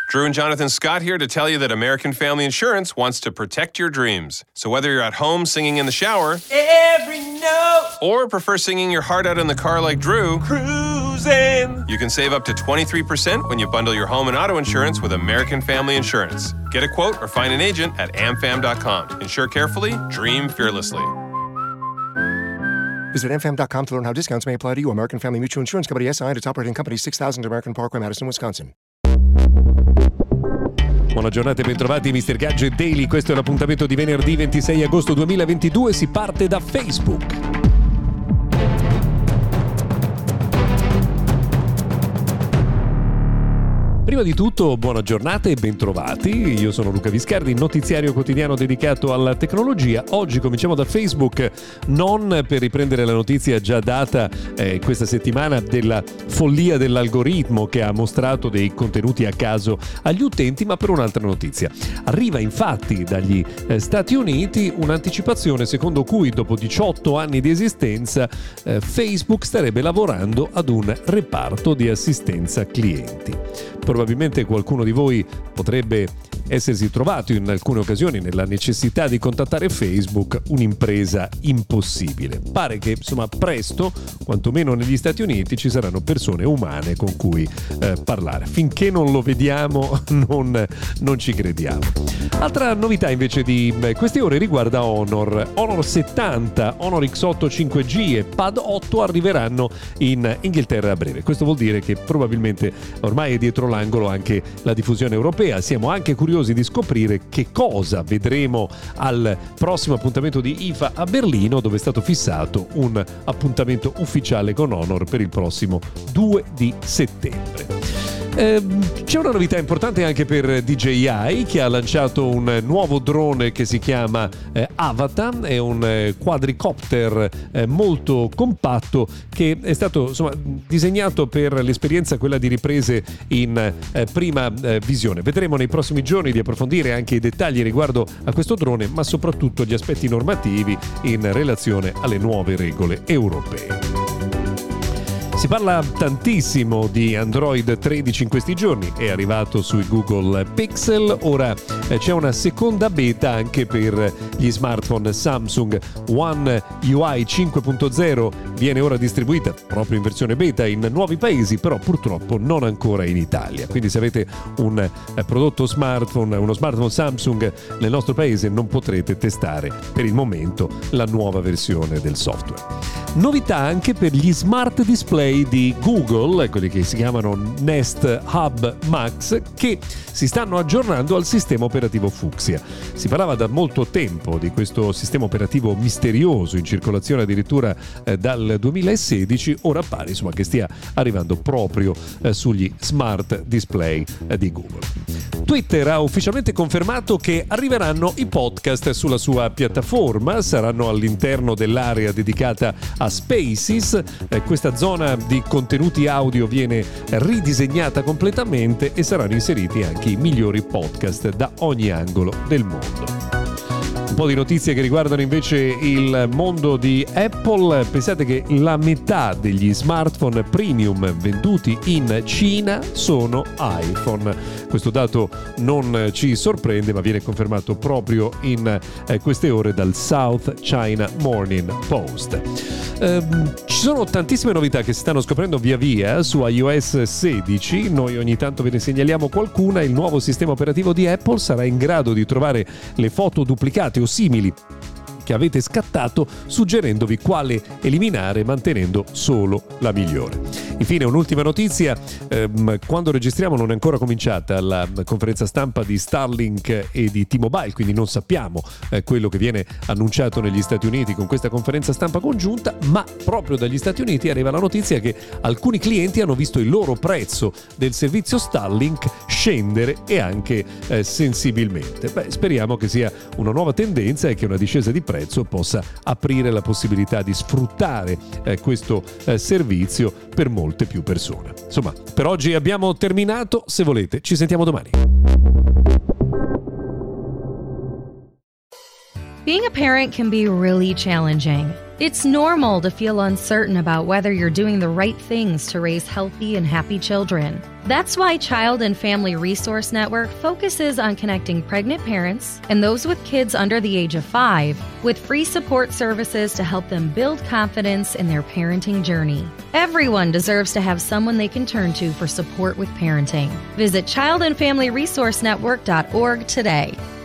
Drew and Jonathan Scott here to tell you that American Family Insurance wants to protect your dreams. So whether you're at home singing in the shower, every note, or prefer singing your heart out in the car like Drew, cruising, you can save up to 23% when you bundle your home and auto insurance with American Family Insurance. Get a quote or find an agent at amfam.com. Insure carefully, dream fearlessly. Visit amfam.com to learn how discounts may apply to you. American Family Mutual Insurance Company, SI, and its operating company, 6000 American Parkway, Madison, Wisconsin. Buona giornata e bentrovati, Mr. Gadget Daily. Questo è l'appuntamento di venerdì 26 agosto 2022. Si parte da Facebook. Prima di tutto, buona giornata e bentrovati. Io sono Luca Viscardi, notiziario quotidiano dedicato alla tecnologia. Oggi cominciamo da Facebook, non per riprendere la notizia già data questa settimana della follia dell'algoritmo che ha mostrato dei contenuti a caso agli utenti, ma per un'altra notizia. Arriva infatti dagli Stati Uniti un'anticipazione secondo cui dopo 18 anni di esistenza Facebook starebbe lavorando ad un reparto di assistenza clienti. Probabilmente qualcuno di voi potrebbe essersi trovato in alcune occasioni nella necessità di contattare Facebook, un'impresa impossibile. Pare che presto, quantomeno negli Stati Uniti, ci saranno persone umane con cui parlare. Finché non lo vediamo non ci crediamo. Altra novità invece di queste ore riguarda Honor 70, Honor X8 5G e Pad 8 arriveranno in Inghilterra a breve. Questo vuol dire che probabilmente ormai è dietro l'angolo anche la diffusione europea. Siamo anche curiosi di scoprire che cosa vedremo al prossimo appuntamento di IFA a Berlino, dove è stato fissato un appuntamento ufficiale con Honor per il prossimo 2 di settembre. C'è una novità importante anche per DJI, che ha lanciato un nuovo drone che si chiama Avatar. È un quadricopter molto compatto che è stato disegnato per l'esperienza quella di riprese in prima visione. Vedremo nei prossimi giorni di approfondire anche i dettagli riguardo a questo drone, ma soprattutto gli aspetti normativi in relazione alle nuove regole europee. Si parla tantissimo di Android 13 in questi giorni, è arrivato sui Google Pixel, ora c'è una seconda beta anche per gli smartphone Samsung. One UI 5.0 viene ora distribuita proprio in versione beta in nuovi paesi, però purtroppo non ancora in Italia. Quindi se avete un prodotto smartphone, uno smartphone Samsung nel nostro paese, non potrete testare per il momento la nuova versione del software. Novità anche per gli smart display di Google, quelli che si chiamano Nest Hub Max, che si stanno aggiornando al sistema operativo Fuchsia. Si parlava da molto tempo di questo sistema operativo misterioso, in circolazione addirittura dal 2016, ora pare che stia arrivando proprio sugli smart display di Google. Twitter ha ufficialmente confermato che arriveranno i podcast sulla sua piattaforma, saranno all'interno dell'area dedicata a Spaces. Questa zona di contenuti audio viene ridisegnata completamente e saranno inseriti anche i migliori podcast da ogni angolo del mondo. Un po' di notizie che riguardano invece il mondo di Apple. Pensate che la metà degli smartphone premium venduti in Cina sono iPhone. Questo dato non ci sorprende, ma viene confermato proprio in queste ore dal South China Morning Post. Ci sono tantissime novità che si stanno scoprendo via via su iOS 16. Noi ogni tanto ve ne segnaliamo qualcuna. Il nuovo sistema operativo di Apple sarà in grado di trovare le foto duplicate o simili che avete scattato, suggerendovi quale eliminare mantenendo solo la migliore. Infine un'ultima notizia, quando registriamo non è ancora cominciata la conferenza stampa di Starlink e di T-Mobile, quindi non sappiamo quello che viene annunciato negli Stati Uniti con questa conferenza stampa congiunta, ma proprio dagli Stati Uniti arriva la notizia che alcuni clienti hanno visto il loro prezzo del servizio Starlink scendere e anche sensibilmente. Speriamo che sia una nuova tendenza e che una discesa di prezzo possa aprire la possibilità di sfruttare questo servizio per molte più persone. Insomma, per oggi abbiamo terminato. Se volete, ci sentiamo domani. Being a parent can be really challenging. It's normal to feel uncertain about whether you're doing the right things to raise healthy and happy children. That's why Child and Family Resource Network focuses on connecting pregnant parents and those with kids under the age of 5 with free support services to help them build confidence in their parenting journey. Everyone deserves to have someone they can turn to for support with parenting. Visit childandfamilyresourcenetwork.org today.